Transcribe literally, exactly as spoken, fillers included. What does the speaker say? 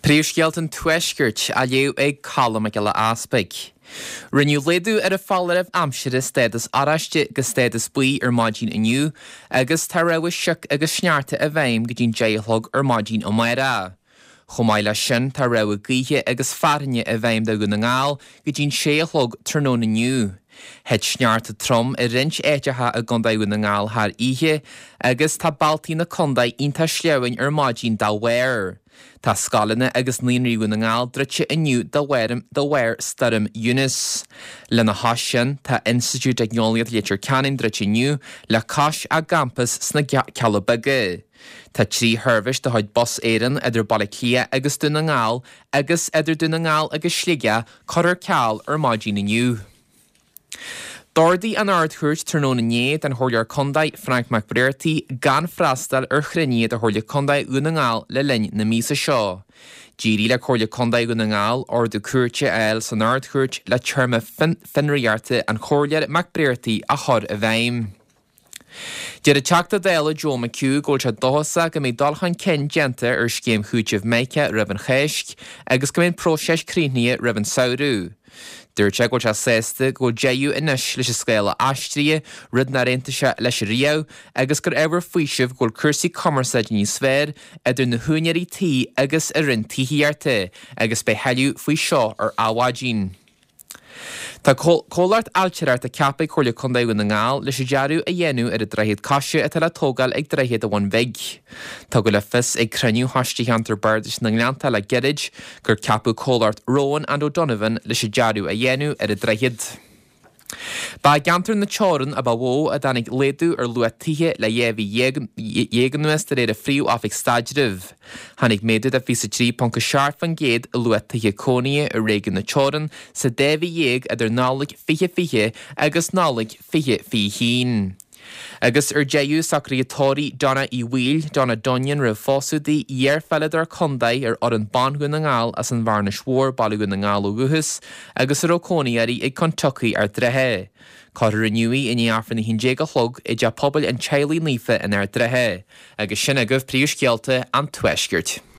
Príomhscéalt an tuaisgirt a léú ag callam ag eile aspaig. Rinneú léadú ar a fáileamh amsire stédas araiste go stédas buí ar maidín iniu, agus tá rabhadh seach agus snearta a bhaim go dtín déalthg ar maidín ó maira. Chomáile sin tá rabhadh gaoithe agus farne a bhaim de gona ngáil go dtín séalthg tróna iniu. Het snearta trom a rint éitethe a gondaigh na ngáil thar ihe, agus tá baltaí na condaigh ionta sleabhain ar maidín dá bhair. Tá scalana agus líonríú na ngáil drite iniu dá bhair starim Eunice. Le na haisian tá Institute ag neolaíocht léitir ceann drite iniu le cais a campus sna Ceallabaga. Tá trí thurbhais de chuid bos éireann idir Bailaclia agus duna ngáil agus idir duna ngáil agus slíige chuir ceall ar maidín iniu. Dordaí an ardchúirt tróna néad an thuirlear condaigh Frank McBrearty gan freastal ar chruinníad a thuirlear condaigh úna ngáil le linn na mísa seo. Dírí le chuirlear condaigh úna ngáil or do cuairte eil san ardchúirt le teirme finriarta an chuirlear McBrearty a chur a bhaim. Deir a teachta déile Joe McHugh ggóil se dósa go mé dulchan cin genta ar scéim chúteamh méice ribh an chéisc agus go mé próseis críne ribh an saoú. Dúir te ggóil se sésta go déú inis leis scéile aistria rid na réinteise leis riamh agus gur eibhar faoisih ggóil cursaí commerceid níos sfér idir na húneirí tí agus a rinn tííarta agus be heileú faoi seo ar áhádín. Tá cóláirt alteart a ceappa chuirlear condaigh na ngáil leis dearú a dhéanú ar a ddraichead caiise a tal le tógáil ag ddraichead a bhain bheig. Tá go le fis ag cruniú haistí antar bardis na ngleanta le geirid gur ceapú cóláirt Rowan and O'Donovan leis dearú a dhéanú ar a ddraichead. Ba gantar na teorann a bhó a danig léadú ar luaitíthe le dhéhí dhégannuas de réad a fríú áfik staidirh. Hannig méadú a fisa trí ponca seart fan géad a luaitíthe cónaí a régan na teorann sa déhí dhéag idir nálaigh fiche fiche agus nálaigh fiche fi hín. Agus ar déú sacraíotóirí donna i bhíl donna donnan ra fósúdaí dhearfeilid ar condaigh ar or an banhuin na ngáil as an bharna swór bailúin na ngáil ó guthas agus ar ócónaíarí ag Kentucky ar drethe. Cáir riniuí in áfran na hín déag a chlog i d pobl an tealaí lífa in ar drethe, agus sin a goh príomhscéalta an tuaisgirt.